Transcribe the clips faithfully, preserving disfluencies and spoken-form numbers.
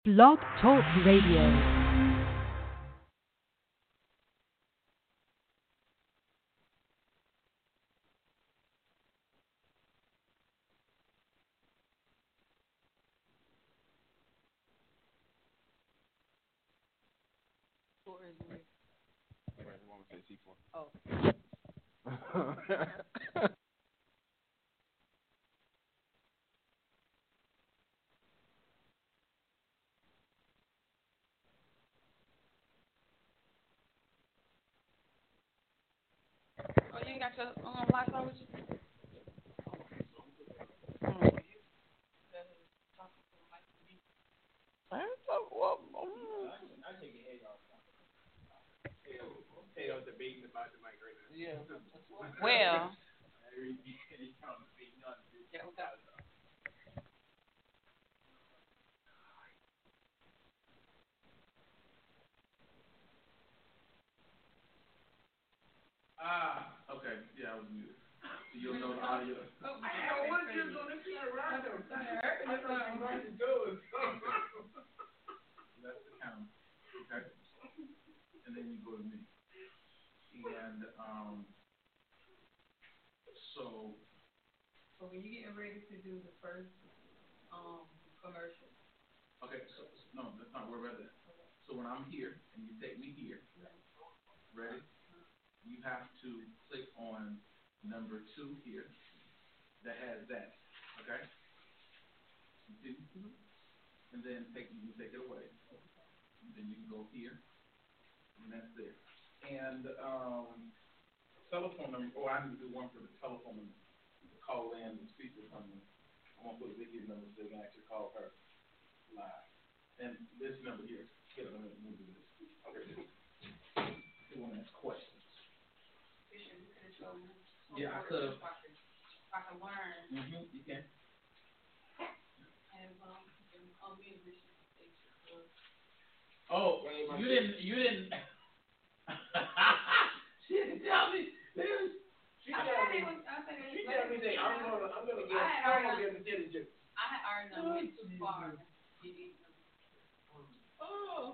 Blog Talk Radio. Oh. Oh, you ain't got your um, Wi-Fi with you? Well, yeah, okay. Ah, okay, yeah, I was muted. So you'll know the audio. Oh, I know what you're going to do around them. That's what I'm going to do. That's the count, okay? And then you go to me. And, um, so. So when you're getting ready to do the first um commercial. Okay, so, no, that's not where we're at. So when I'm here, and you take me here, ready? You have to click on number two here that has that, okay? You see? Mm-hmm. And then take you can take it away. And then you can go here, and that's there. And um, telephone number. Oh, I need to do one for the telephone number. Call in and speak with someone. I'm gonna put Vicky's number so they can actually call her live. And this number here. Get it. Let me do this. Okay. You want to ask questions? Yeah, I could have. I can learn. Mm-hmm, you can. And um, um, oh, you didn't, you didn't. She didn't tell me. She told me. She told me that I'm gonna, I'm gonna get, I'm gonna get the diligence. I had already done way too far. Oh,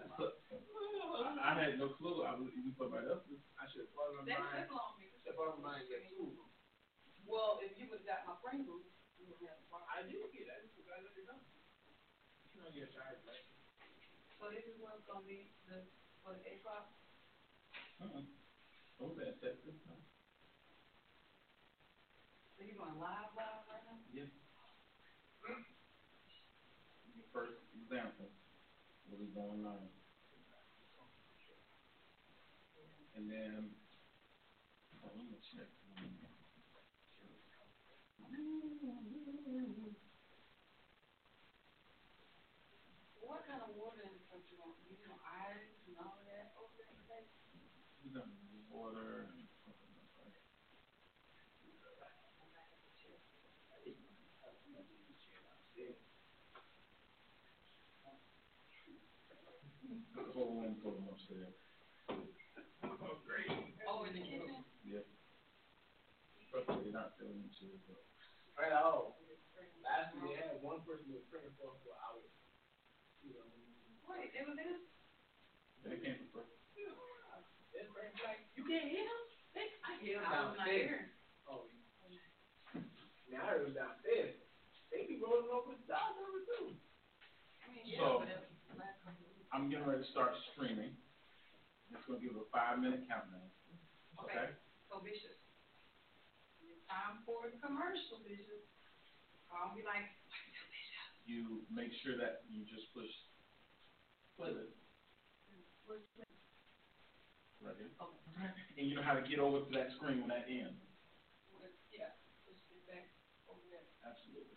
I had no clue. I was, you put my up. I should have followed my mind. That's long. I should have followed my mind. Get two. Well, if you would have got my friend group, you would have. I did get that. Because I let it know. You know, you're shy. So this is what's gonna be the for the eight o'clock. Uh-uh. Oh, that's that good time. So you're going live, live right now? Yes. The first example will be going live. And then, oh, let me check. What kind of water is what you want? You know, ice and all of that over there today? You got water and the whole room full of upstairs. Oh, great. Oh, in the kitchen? Yep. Frustrated not feeling the chairs up. Right out. Last year, they had one person was praying for for hours. You know. Wait, it was this? They came for first. They're praying like, you can't hear them? I hear them I was not downstairs. here. Oh, now I heard them downstairs. They be rolling over the side over too. I mean, yeah, So, but it was the last couple of weeks. I'm getting ready to start streaming. It's going to give a five minute countdown. Okay? Okay. So, Bishop, it's time for the commercial, Bishop. I'll be like, You make sure that you just push play it. Right here. okay. And you know how to get over to that screen when that ends. Yeah, push it back over there. Absolutely.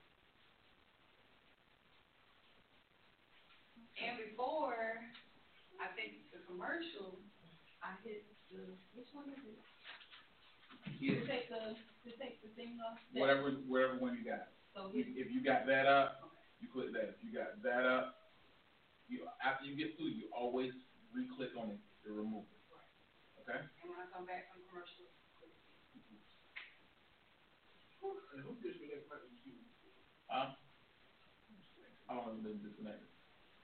And before I think the commercial, I hit the, which one is it? Yeah. To take the, to take the thing off. Whatever, whatever one you got. So If, hit, if you got that up, okay. you click that. If you got that up, you after you get through, you always re-click on it to remove it. Okay? And when I come back from commercial, And who disconnected my computer? Huh? I don't know if it's disconnected.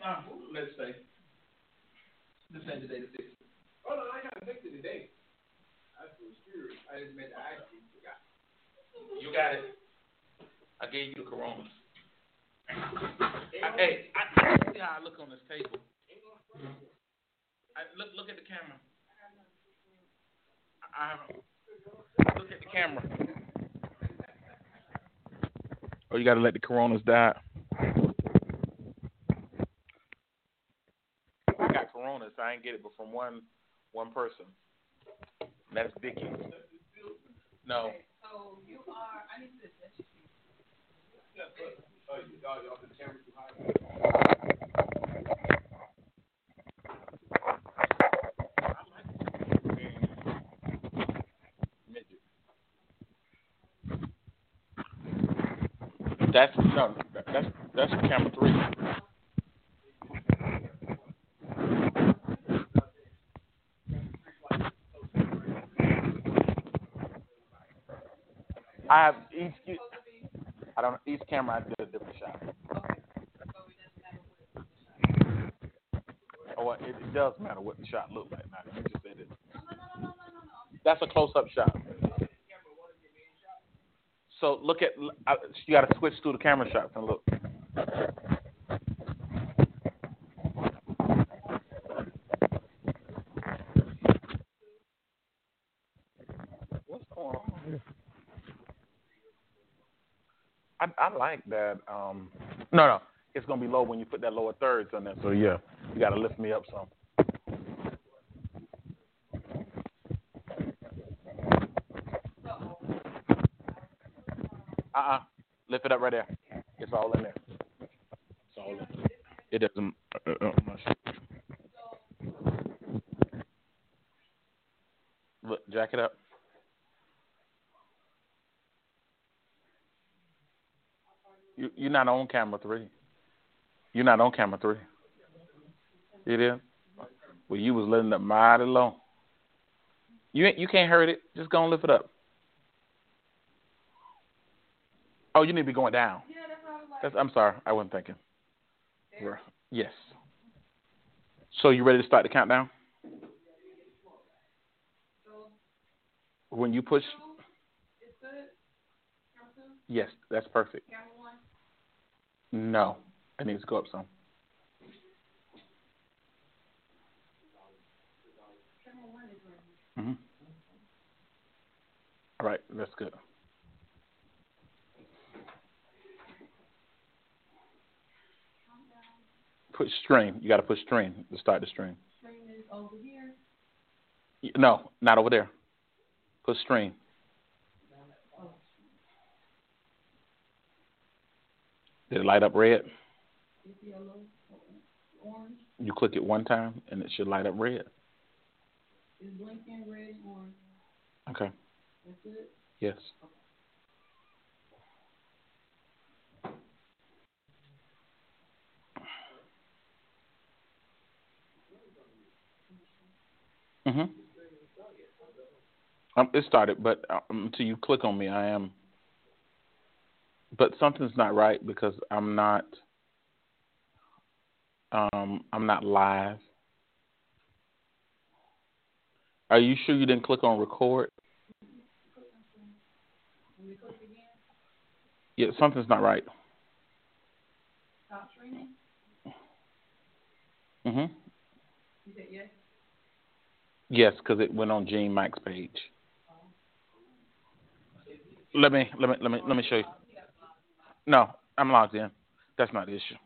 Uh, let's say. Let's say today the sixth. Oh no, I gotta fix it today. I was serious. I just meant to ask you. Forgot. You got it. I gave you the Coronas. I, hey, I, see how I look on this table. I, look, look at the camera. I, I look at the camera. Oh, you gotta let the Coronas die. I got Coronas. I ain't get it, but from one one person. That's Vicky. No. So you are. I need to. That's you. Yeah, but, oh, you got y'all the camera too high. That's no. That's that's camera three. I have each. I don't. Each camera I did a different shot. Oh, it, it does matter what the shot looks like. Now you just said it. That's a close-up shot. So look at. Uh, you got to switch through the camera shots and look. What's going on here? I I like that. Um, no, no, it's gonna be low when you put that lower thirds on there. So yeah, you got to lift me up some. Uh-uh. Lift it up right there. It's all in there. It's all in there. It doesn't uh, uh, much. Look, jack it up. You, you're not on camera three. You're not on camera three. It is? Well, you was letting it mighty low. You ain't, you can't hurt it. Just go and lift it up. Oh, you need to be going down. Yeah, that's what I was like. That's, I'm sorry. I wasn't thinking. There. Yes. So you ready to start the countdown? So, When you push. two, it's good. Camera two. Yes, that's perfect. Camera one. No, it needs to go up some. Camera one is right. Mhm. All right, that's good. Put stream. You got to put stream to start the stream. Stream is over here. No, not over there. Put stream. Did it light up red? It's yellow, orange. You click it one time and it should light up red. It's blinking red and orange. Okay. That's it? Yes. Mhm. Um, it started, but um, until you click on me, I am. But something's not right because I'm not. Um, I'm not live. Are you sure you didn't click on record? Yeah, something's not right. Stop streaming? Mhm. You said yes? Yes, because it went on Gene Mike's page. Let me let me let me let me show you. No, I'm logged in. That's not the issue.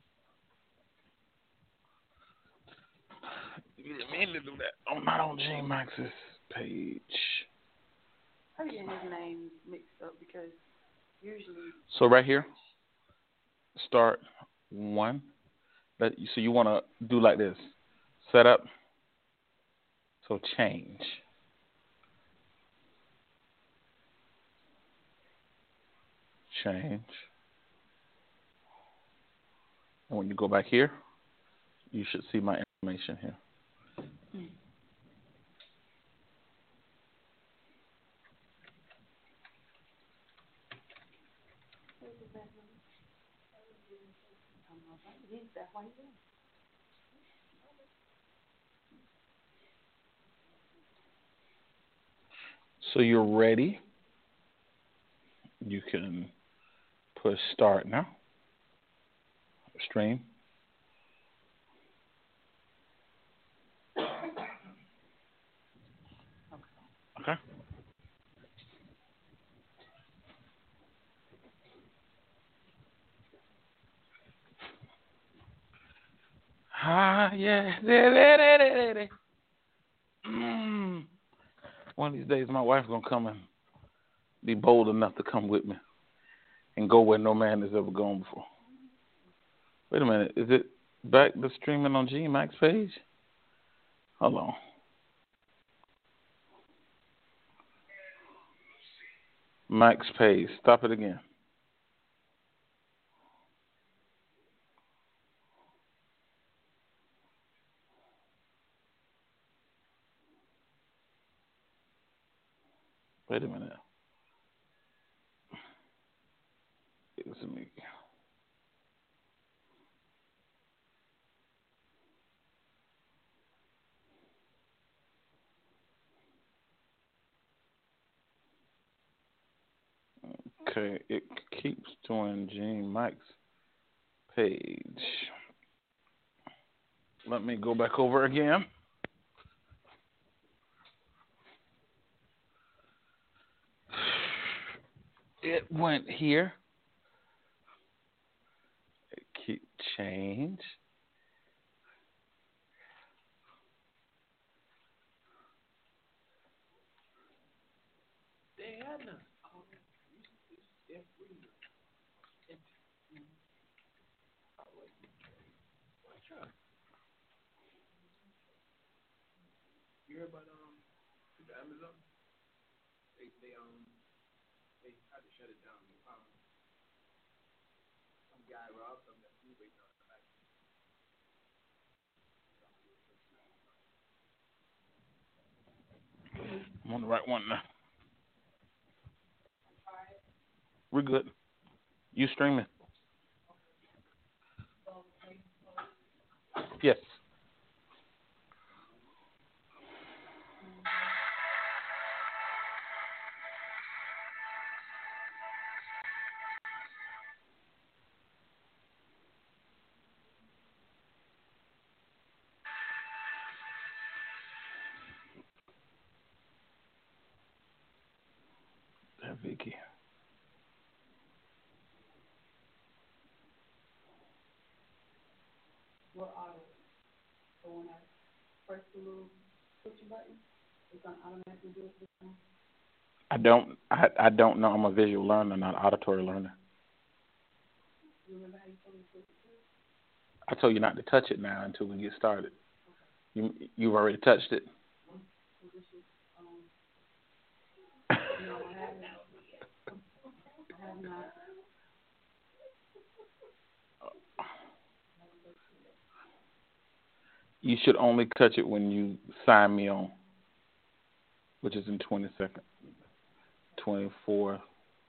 You didn't mean to do that. I'm not on Gene Max's page. I'm getting his name mixed up because usually. So right here, start one. That so you want to do like this. Set up. So change. Change. And when you go back here, you should see my information here. Mm. So you're ready. You can push start now. Stream. Okay. Ah, yeah. Mm. One of these days, my wife's going to come and be bold enough to come with me and go where no man has ever gone before. Wait a minute. Is it back to streaming on G Max page? Hold on. Max page. Stop it again. Wait a minute. It's me. Okay, it keeps doing Gene Mike's page. Let me go back over again. It went here. It keep change. They had none. They're free. You heard about um the Amazon? They they um they had to shut it down. They found some guy robbed them that food waiting on the back. I'm on the right one now. We're good. You streaming? Yes. That Vicky. We're auto. So when I press the little switch button, it's going to automatically do it this time. I don't. I, I don't know. I'm a visual learner, not auditory learner. You remember how you told me to switch it? I told you not to touch it now until we get started. You you've already touched it. So this is, um, no, I haven't. I have not. You should only touch it when you sign me on, which is in twenty seconds. twenty-four.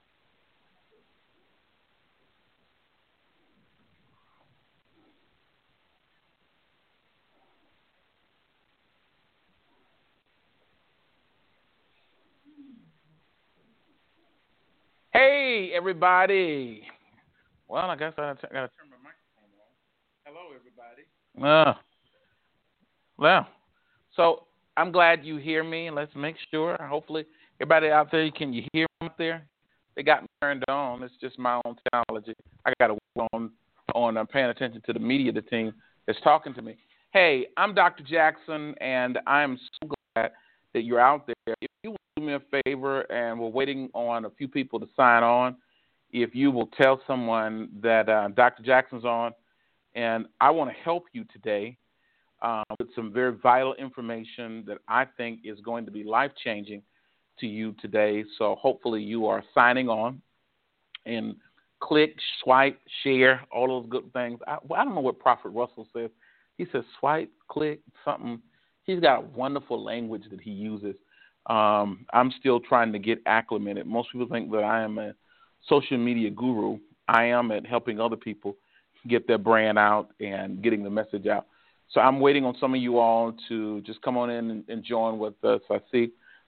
Hey, everybody. Well, I guess I got to turn my microphone on. Hello, everybody. Uh, well, so I'm glad you hear me. Let's make sure. Hopefully, everybody out there, can you hear me out there? They got me turned on. It's just my own technology. I got to work on, on uh, paying attention to the media, the team that's talking to me. Hey, I'm Doctor Jackson, and I'm so glad that you're out there. If you will do me a favor, and we're waiting on a few people to sign on, if you will tell someone that uh, Doctor Jackson's on, and I want to help you today uh, with some very vital information that I think is going to be life-changing to you today. So hopefully you are signing on and click, swipe, share, all those good things. I, I don't know what Prophet Russell says. He says swipe, click, something. He's got a wonderful language that he uses. Um, I'm still trying to get acclimated. Most people think that I am a social media guru. I am at helping other people get their brand out and getting the message out. So I'm waiting on some of you all to just come on in and, and join with us. I see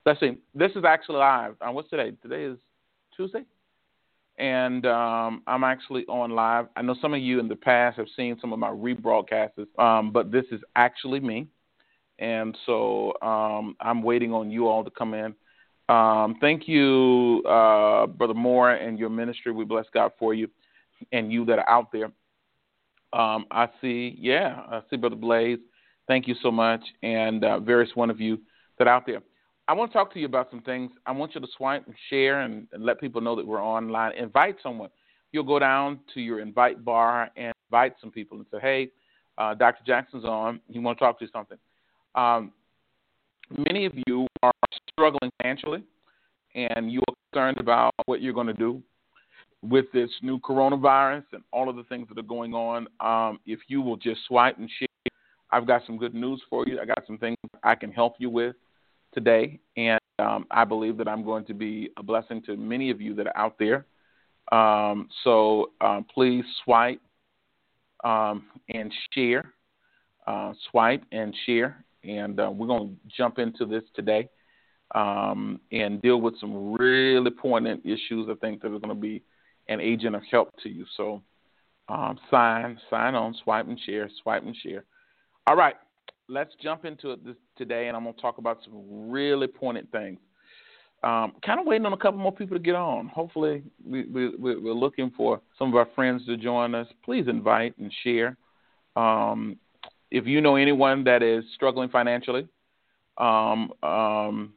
let's see. This is actually live. Uh, what's today? Today is Tuesday? And um, I'm actually on live. I know some of you in the past have seen some of my rebroadcasts, um, but this is actually me. And so um, I'm waiting on you all to come in. Um, thank you, uh, Brother Moore, and your ministry. We bless God for you and you that are out there. Um, I see, yeah, I see Brother Blaze. Thank you so much, and uh, various one of you that are out there. I want to talk to you about some things. I want you to swipe and share and, and let people know that we're online. Invite someone. You'll go down to your invite bar and invite some people and say, hey, uh, Doctor Jackson's on. You want to talk to you something. Um, many of you are struggling financially, and you are concerned about what you're going to do with this new coronavirus and all of the things that are going on. Um, if you will just swipe and share, I've got some good news for you. I got some things I can help you with today, and um, I believe that I'm going to be a blessing to many of you that are out there. Um, so um, please swipe um, and share. Uh, swipe and share, and uh, we're going to jump into this today um, and deal with some really poignant issues, I think, that are going to be an agent of help to you. So um, sign, sign on, swipe and share, swipe and share. All right, let's jump into it this, today, and I'm going to talk about some really poignant things. Um, kind of waiting on a couple more people to get on. Hopefully, we, we, we're looking for some of our friends to join us. Please invite and share. Um, if you know anyone that is struggling financially, um, um,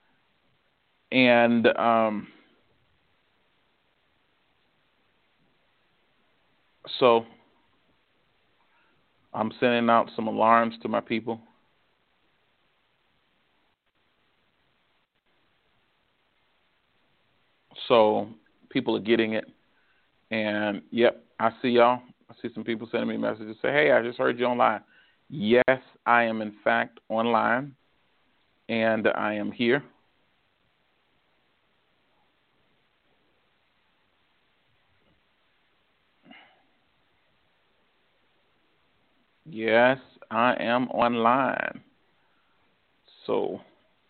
and um, so I'm sending out some alarms to my people. So people are getting it. And, yep, I see y'all. I see some people sending me messages. Say, hey, I just heard you online. Yes, I am, in fact, online. And I am here. Yes, I am online. So,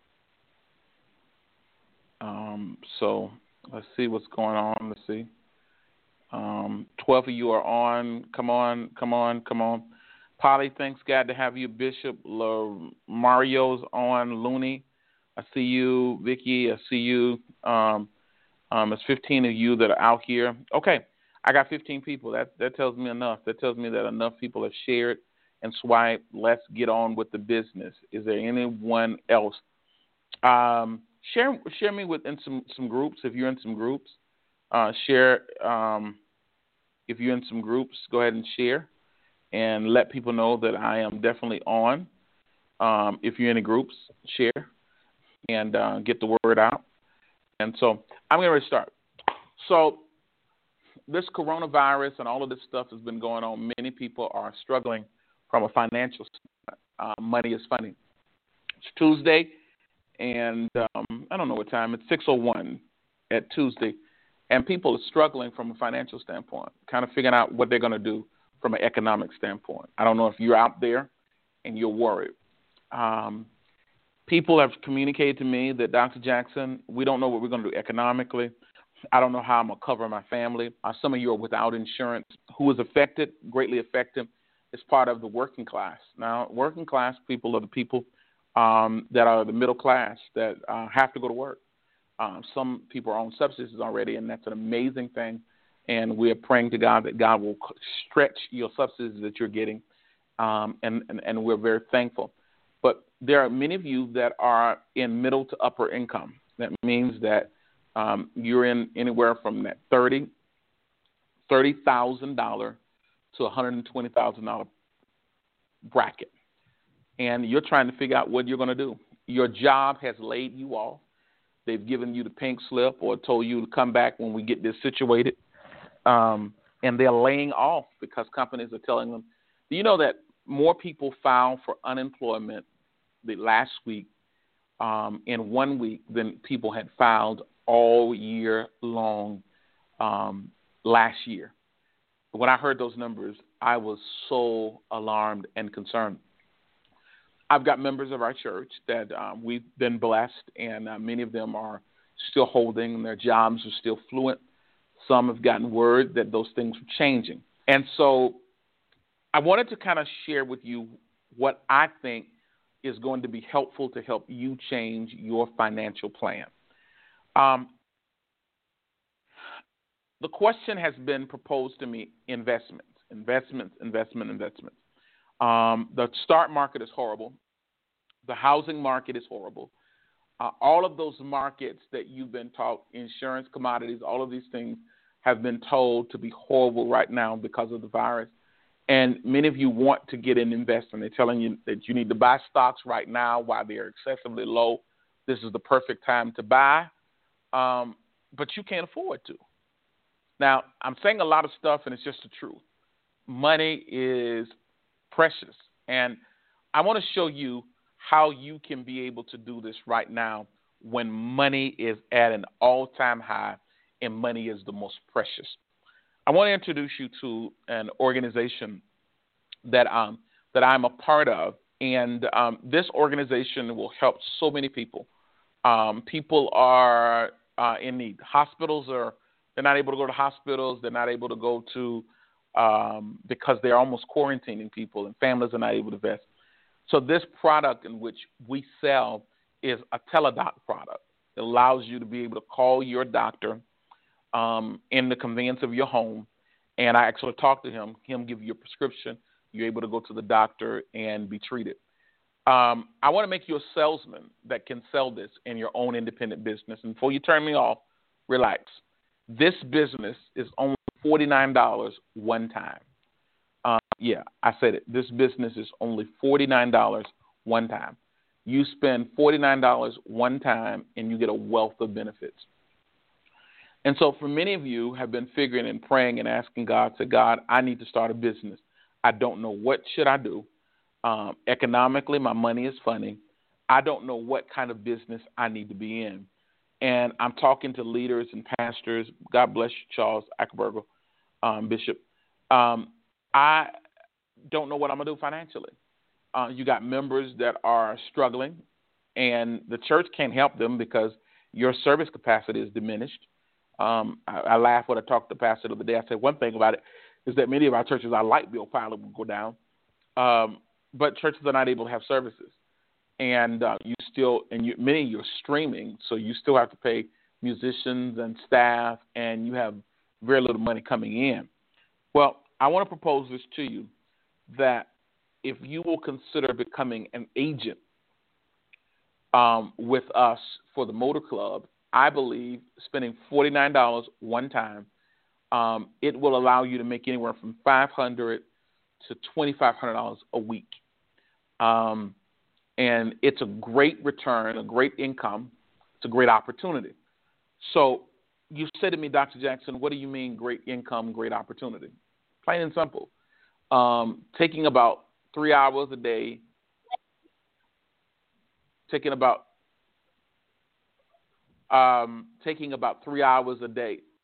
um, so let's see what's going on. Let's see. Um, twelve of you are on. Come on, come on, come on. Polly, thanks God to have you. Bishop La Mario's on. Looney, I see you. Vicky, I see you. Um, um, there's fifteen of you that are out here. Okay, I got fifteen people. That that tells me enough. That tells me that enough people have shared and swiped. Let's get on with the business. Is there anyone else? Um, share share me with in some some groups if you're in some groups. Uh, share um, if you're in some groups. Go ahead and share and let people know that I am definitely on. Um, if you're in the groups, share and uh, get the word out. And so I'm going to start. So this coronavirus and all of this stuff has been going on. Many people are struggling from a financial standpoint. Uh, money is funny. It's Tuesday, and um, I don't know what time. It's six oh one at Tuesday. And people are struggling from a financial standpoint, kind of figuring out what they're going to do from an economic standpoint. I don't know if you're out there and you're worried. Um, people have communicated to me that, Doctor Jackson, we don't know what we're going to do economically. I don't know how I'm going to cover my family. Uh, some of you are without insurance. Who is affected, greatly affected, is part of the working class. Now, working class people are the people um, that are the middle class that uh, have to go to work. Um, some people are on subsidies already, and that's an amazing thing. And we're praying to God that God will stretch your subsidies that you're getting, um, and, and, and we're very thankful. But there are many of you that are in middle to upper income. That means that um, you're in anywhere from that thirty thousand dollars to one hundred twenty thousand dollars bracket. And you're trying to figure out what you're going to do. Your job has laid you off. They've given you the pink slip or told you to come back when we get this situated. Um, and they're laying off because companies are telling them. Do you know that more people filed for unemployment the last week um, in one week than people had filed all year long um, last year? When I heard those numbers, I was so alarmed and concerned. I've got members of our church that um, we've been blessed, and uh, many of them are still holding, and their jobs are still fluent. Some have gotten word that those things are changing. And so I wanted to kind of share with you what I think is going to be helpful to help you change your financial plan. Um, the question has been proposed to me, investments, investments, investment, investments. Um, the stock market is horrible. The housing market is horrible. Uh, all of those markets that you've been taught, insurance, commodities, all of these things have been told to be horrible right now because of the virus. And many of you want to get in investing. They're telling you that you need to buy stocks right now while they're excessively low. This is the perfect time to buy, um, but you can't afford to. Now, I'm saying a lot of stuff, and it's just the truth. Money is precious, and I want to show you how you can be able to do this right now when money is at an all-time high and money is the most precious. I want to introduce you to an organization that um that I'm a part of, and um, this organization will help so many people. Um, people are uh, in need. Hospitals are they're not able to go to hospitals. They're not able to go to um, because they're almost quarantining people, and families are not able to invest. So this product in which we sell is a Teladoc product. It allows you to be able to call your doctor um, in the convenience of your home, and I actually talk to him, him give you a prescription. You're able to go to the doctor and be treated. Um, I want to make you a salesman that can sell this in your own independent business. And before you turn me off, relax. This business is only forty-nine dollars one time. Uh, yeah, I said it. This business is only forty-nine dollars one time. You spend forty-nine dollars one time, and you get a wealth of benefits. And so for many of you have been figuring and praying and asking God, say, God, I need to start a business. I don't know what should I do. Um, economically, my money is funny. I don't know what kind of business I need to be in. And I'm talking to leaders and pastors. God bless you, Charles Ackerberger, um, Bishop. Um, I don't know what I'm going to do financially. Uh, you got members that are struggling, and the church can't help them because your service capacity is diminished. Um, I, I laugh when I talked to the pastor the other day. I said one thing about it is that many of our churches, our light bill probably will go down, um, but churches are not able to have services. And uh, you still, and you, many of you are streaming, so you still have to pay musicians and staff, and you have very little money coming in. Well, I want to propose this to you, that if you will consider becoming an agent um, with us for the Motor Club, I believe spending forty-nine dollars one time, um, it will allow you to make anywhere from five hundred dollars to twenty-five hundred dollars a week. Um, and it's a great return, a great income. It's a great opportunity. So you said to me, Doctor Jackson, what do you mean great income, great opportunity? Plain and simple. Um, taking about three hours a day, taking about um, taking about three hours a day,